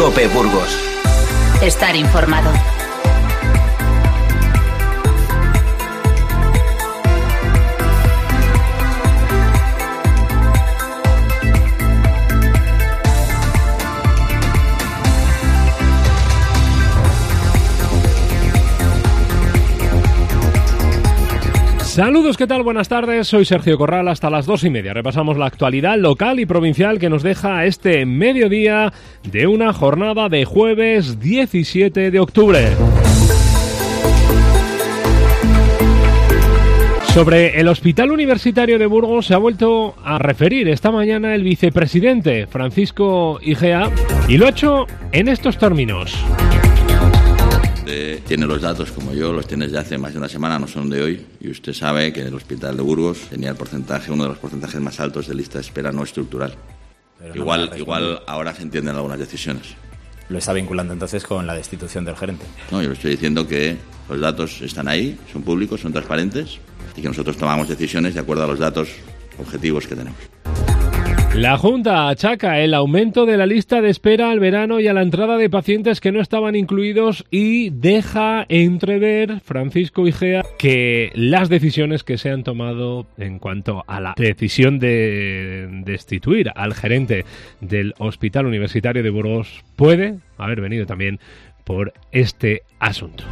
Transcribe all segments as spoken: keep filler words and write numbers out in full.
COPE Burgos. Estar informado. Saludos, ¿qué tal? Buenas tardes, soy Sergio Corral, hasta las dos y media. Repasamos la actualidad local y provincial que nos deja este mediodía de una jornada de jueves diecisiete de octubre. Sobre el Hospital Universitario de Burgos se ha vuelto a referir esta mañana el vicepresidente Francisco Igea y lo ha hecho en estos términos. Eh, tiene los datos como yo, los tiene desde hace más de una semana, no son de hoy, y usted sabe que el Hospital de Burgos tenía el porcentaje, uno de los porcentajes más altos de lista de espera no estructural. Pero igual, no igual ahora se entienden algunas decisiones. ¿Lo está vinculando entonces con la destitución del gerente? No, yo le estoy diciendo que los datos están ahí, son públicos, son transparentes, y que nosotros tomamos decisiones de acuerdo a los datos objetivos que tenemos. La Junta achaca el aumento de la lista de espera al verano y a la entrada de pacientes que no estaban incluidos y deja entrever, Francisco Igea, que las decisiones que se han tomado en cuanto a la decisión de destituir al gerente del Hospital Universitario de Burgos puede haber venido también por este asunto.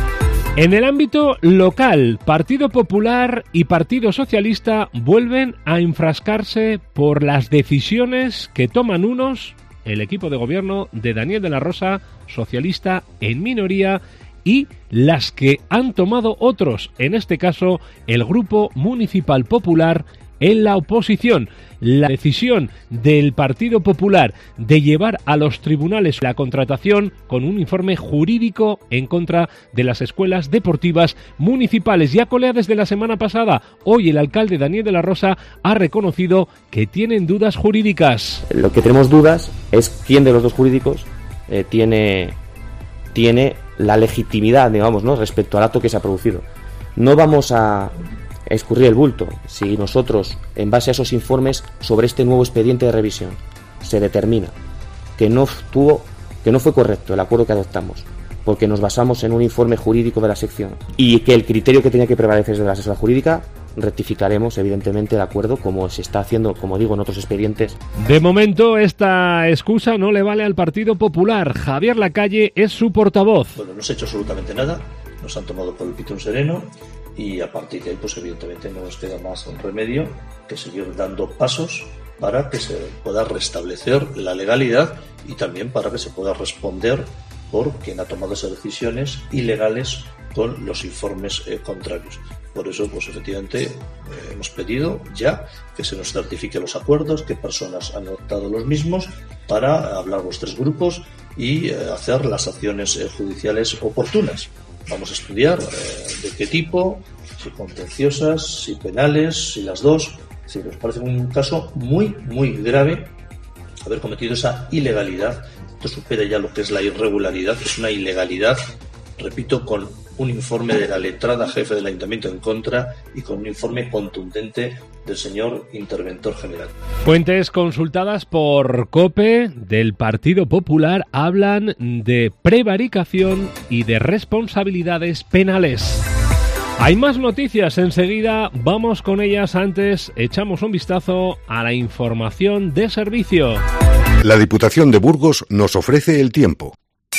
En el ámbito local, Partido Popular y Partido Socialista vuelven a enfrascarse por las decisiones que toman unos, el equipo de gobierno de Daniel de la Rosa, socialista en minoría, y las que han tomado otros, en este caso el Grupo Municipal Popular en la oposición. La decisión del Partido Popular de llevar a los tribunales la contratación con un informe jurídico en contra de las escuelas deportivas municipales. Ya colea desde la semana pasada. Hoy el alcalde Daniel de la Rosa ha reconocido que tienen dudas jurídicas. Lo que tenemos dudas es quién de los dos jurídicos eh, tiene, tiene la legitimidad, digamos, ¿no?, respecto al acto que se ha producido. No vamos a escurrir el bulto si nosotros, en base a esos informes sobre este nuevo expediente de revisión, se determina que no tuvo, que no fue correcto el acuerdo que adoptamos, porque nos basamos en un informe jurídico de la sección y que el criterio que tenía que prevalecer es de la asesora jurídica, rectificaremos evidentemente el acuerdo, como se está haciendo, como digo, en otros expedientes. De momento esta excusa no le vale al Partido Popular. Javier Lacalle es su portavoz. Bueno, no se ha hecho absolutamente nada, nos han tomado por el pito un sereno. Y a partir de ahí, pues evidentemente no nos queda más remedio que seguir dando pasos para que se pueda restablecer la legalidad y también para que se pueda responder por quien ha tomado esas decisiones ilegales con los informes eh, contrarios. Por eso, pues efectivamente, eh, hemos pedido ya que se nos certifique los acuerdos, qué personas han adoptado los mismos, para hablar los tres grupos y eh, hacer las acciones eh, judiciales oportunas. Vamos a estudiar eh, de qué tipo, si contenciosas, si penales, si las dos. Si nos parece un caso muy, muy grave haber cometido esa ilegalidad. Esto supera ya lo que es la irregularidad, es una ilegalidad, repito, con un informe de la letrada jefe del Ayuntamiento en contra y con un informe contundente del señor interventor general. Fuentes consultadas por COPE del Partido Popular hablan de prevaricación y de responsabilidades penales. Hay más noticias, enseguida vamos con ellas. Antes echamos un vistazo a la información de servicio. La Diputación de Burgos nos ofrece el tiempo.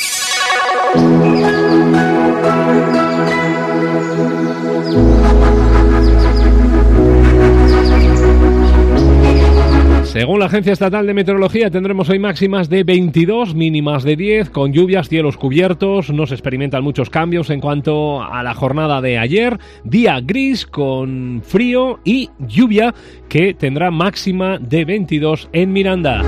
Según la Agencia Estatal de Meteorología, tendremos hoy máximas de veintidós, mínimas de diez, con lluvias, cielos cubiertos. No se experimentan muchos cambios en cuanto a la jornada de ayer. Día gris con frío y lluvia, que tendrá máxima de veintidós en Miranda.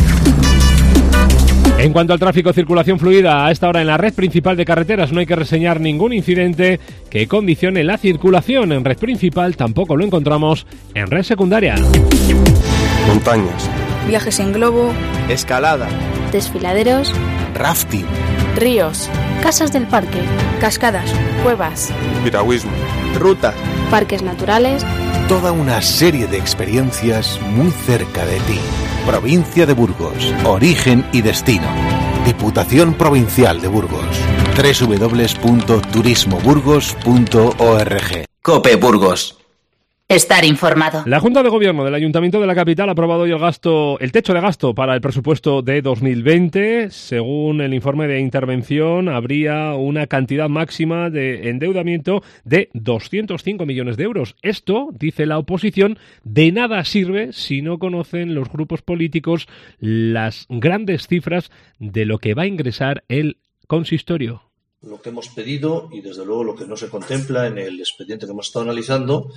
En cuanto al tráfico, circulación fluida a esta hora en la red principal de carreteras. No hay que reseñar ningún incidente que condicione la circulación en red principal. Tampoco lo encontramos en red secundaria. Montañas, viajes en globo, escalada, desfiladeros, rafting, ríos, casas del parque, cascadas, cuevas, piragüismo, ruta, parques naturales. Toda una serie de experiencias muy cerca de ti. Provincia de Burgos, origen y destino. Diputación Provincial de Burgos. doble u doble u doble u punto turismo burgos punto org. COPE Burgos. Estar informado. La Junta de Gobierno del Ayuntamiento de la capital ha aprobado hoy el gasto, el techo de gasto para el presupuesto de dos mil veinte. Según el informe de intervención, habría una cantidad máxima de endeudamiento de doscientos cinco millones de euros. Esto, dice la oposición, de nada sirve si no conocen los grupos políticos las grandes cifras de lo que va a ingresar el consistorio. Lo que hemos pedido, y desde luego lo que no se contempla en el expediente que hemos estado analizando,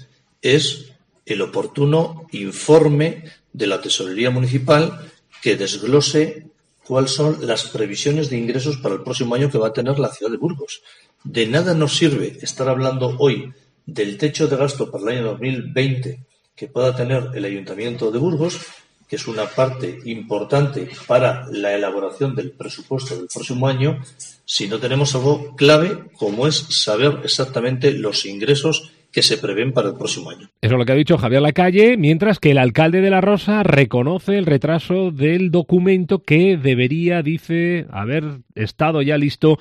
es el oportuno informe de la Tesorería Municipal que desglose cuáles son las previsiones de ingresos para el próximo año que va a tener la ciudad de Burgos. De nada nos sirve estar hablando hoy del techo de gasto para el año dos mil veinte que pueda tener el Ayuntamiento de Burgos, que es una parte importante para la elaboración del presupuesto del próximo año, si no tenemos algo clave como es saber exactamente los ingresos que se prevén para el próximo año. Eso es lo que ha dicho Javier Lacalle, mientras que el alcalde de La Rosa reconoce el retraso del documento que debería, dice, haber estado ya listo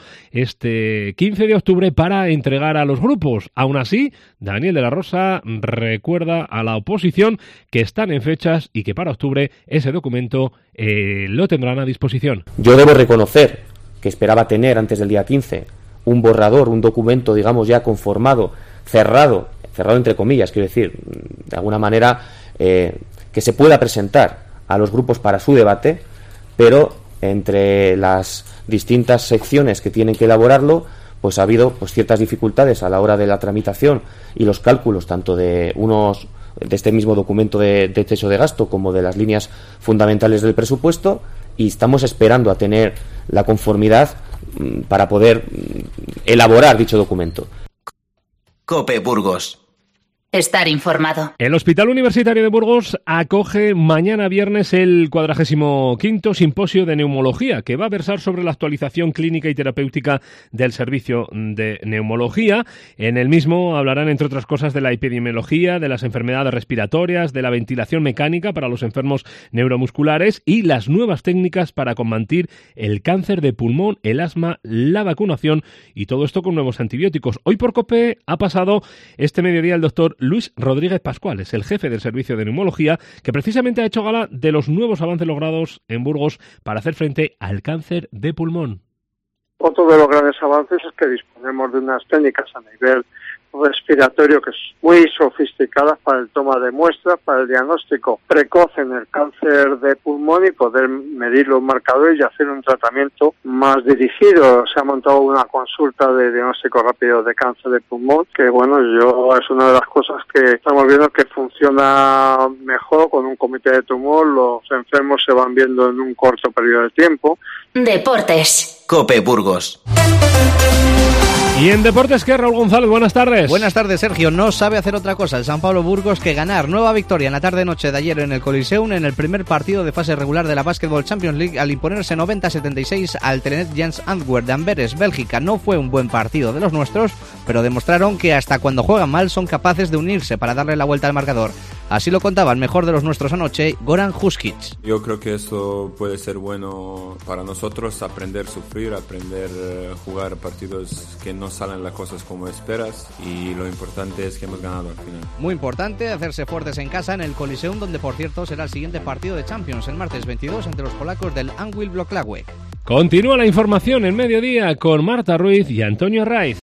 este quince de octubre para entregar a los grupos. Aún así, Daniel de La Rosa recuerda a la oposición que están en fechas y que para octubre ese documento eh, lo tendrán a disposición. Yo debo reconocer que esperaba tener antes del día quince un borrador, un documento, digamos, ya conformado, cerrado, cerrado entre comillas, quiero decir, de alguna manera eh, que se pueda presentar a los grupos para su debate, pero entre las distintas secciones que tienen que elaborarlo, pues ha habido pues ciertas dificultades a la hora de la tramitación y los cálculos tanto de unos de este mismo documento de, de techo de gasto como de las líneas fundamentales del presupuesto, y estamos esperando a tener la conformidad mm, para poder mm, elaborar dicho documento. COPE Burgos. Estar informado. El Hospital Universitario de Burgos acoge mañana viernes el cuadragésimo quinto Simposio de Neumología, que va a versar sobre la actualización clínica y terapéutica del servicio de neumología. En el mismo hablarán, entre otras cosas, de la epidemiología, de las enfermedades respiratorias, de la ventilación mecánica para los enfermos neuromusculares y las nuevas técnicas para combatir el cáncer de pulmón, el asma, la vacunación y todo esto con nuevos antibióticos. Hoy por COPE ha pasado este mediodía el doctor Luis Rodríguez Pascual, es el jefe del servicio de neumología, que precisamente ha hecho gala de los nuevos avances logrados en Burgos para hacer frente al cáncer de pulmón. Otro de los grandes avances es que disponemos de unas técnicas a nivel respiratorio que es muy sofisticadas para el toma de muestras, para el diagnóstico precoz en el cáncer de pulmón y poder medir los marcadores y hacer un tratamiento más dirigido. Se ha montado una consulta de diagnóstico rápido de cáncer de pulmón que, bueno, yo es una de las cosas que estamos viendo que funciona mejor con un comité de tumor. Los enfermos se van viendo en un corto periodo de tiempo. Deportes. COPE Burgos. Y en Deportes, ¿qué? Raúl González, buenas tardes. Buenas tardes, Sergio. No sabe hacer otra cosa el San Pablo Burgos que ganar. Nueva victoria en la tarde-noche de ayer en el Coliseum en el primer partido de fase regular de la Basketball Champions League al imponerse noventa a setenta y seis al Telenet Jans Antwerp de Amberes, Bélgica. No fue un buen partido de los nuestros, pero demostraron que hasta cuando juegan mal son capaces de unirse para darle la vuelta al marcador. Así lo contaba el mejor de los nuestros anoche, Goran Huskic. Yo creo que eso puede ser bueno para nosotros, aprender a sufrir, aprender a jugar partidos que no salen las cosas como esperas, y lo importante es que hemos ganado al final. Muy importante hacerse fuertes en casa en el Coliseum, donde por cierto será el siguiente partido de Champions el martes veintidós entre los polacos del Anwil Wrocław. Continúa la información en mediodía con Marta Ruiz y Antonio Raiz.